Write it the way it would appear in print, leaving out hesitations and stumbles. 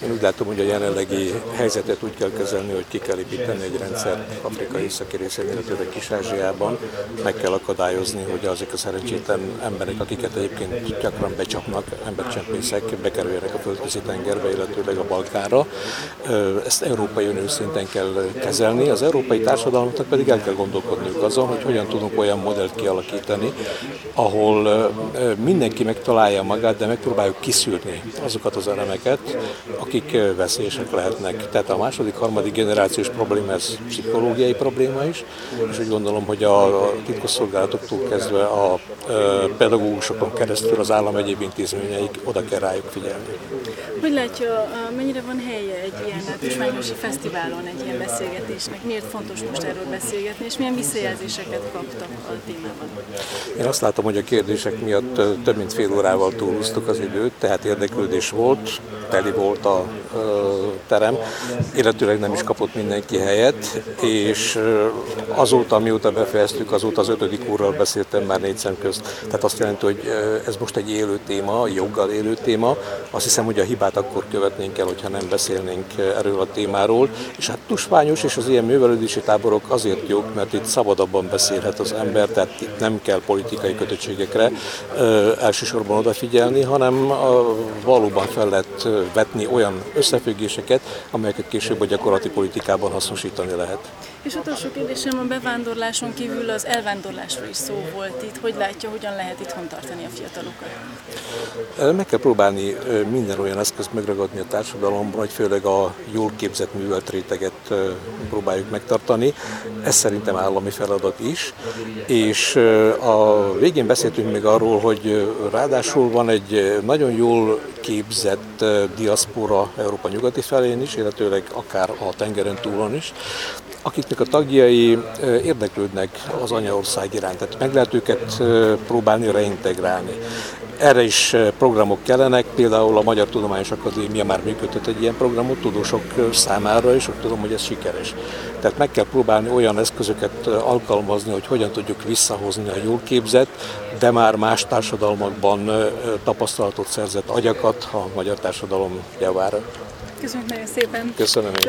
Én úgy látom, hogy a jelenlegi helyzetet úgy kell kezelni, hogy ki kell építeni egy rendszert Afrika északi részén, illetve Kis-Ázsiában. Meg kell akadályozni, hogy azok a szerencsétlen emberek, akiket egyébként gyakran becsapnak, embercsempészek, bekerüljenek a földközi tengerbe, illetőleg a Balkánra. Ezt Európai Unió szinten kell kezelni, az európai társadalmaknak pedig el kell gondolkodniuk azon, hogy hogyan tudunk olyan modellt kialakítani, ahol mindenki megtalálja magát, de megpróbáljuk kiszűrni azokat az elemeket, akik veszélyesek lehetnek. Tehát a második, harmadik generációs probléma, ez pszichológiai probléma is, és úgy gondolom, hogy a titkosszolgálatoktól kezdve a pedagógusokon keresztül az állam egyéb intézményeik oda kell rájuk figyelni. Hogy látja, mennyire van helye egy ilyen tusványosi fesztiválon egy ilyen beszélgetésnek? Miért fontos most erről beszélgetni, és milyen visszajelzéseket kaptak a témában? Én azt látom, hogy a kérdések miatt több mint fél órával túlhúztuk az időt, tehát érdeklődés volt, teli volt a terem, illetőleg nem is kapott mindenki helyet, és azóta, mióta befejeztük, azóta az 5. úrral beszéltem már 4 szem közt. Tehát azt jelenti, hogy ez most egy élő téma, joggal élő téma. Azt hiszem, hogy a hibát akkor követnénk el, hogyha nem beszélnénk erről a témáról. És hát tusványos és az ilyen művelődési táborok azért jók, mert itt szabadabban beszélhet az ember, tehát itt nem kell politikai kötöttségekre elsősorban odafigyelni, hanem valóban fel lehet vetni olyan összefüggéseket, amelyeket később a gyakorlati politikában hasznosítani lehet. És utolsó kérdésem, a bevándorláson kívül az elvándorlásról is szó volt itt. Hogy látja, hogyan lehet itthon tartani a fiatalokat? Meg kell próbálni minden olyan eszközt megragadni a társadalomban, hogy főleg a jól képzett művelt réteget próbáljuk megtartani. Ez szerintem állami feladat is. És a végén beszéltünk még arról, hogy ráadásul van egy nagyon jól képzett diaszpora Európa nyugati felén is, illetőleg akár a tengeren túlon is, akiknek a tagjai érdeklődnek az anyaország iránt, tehát meg lehet őket próbálni reintegrálni. Erre is programok kellenek, például a Magyar Tudományos Akadémia már működtet egy ilyen programot tudósok számára, és úgy tudom, hogy ez sikeres. Tehát meg kell próbálni olyan eszközöket alkalmazni, hogy hogyan tudjuk visszahozni a jól képzett, de már más társadalmakban tapasztalatot szerzett agyakat a magyar társadalom javára. Köszönjük nagyon szépen! Köszönöm.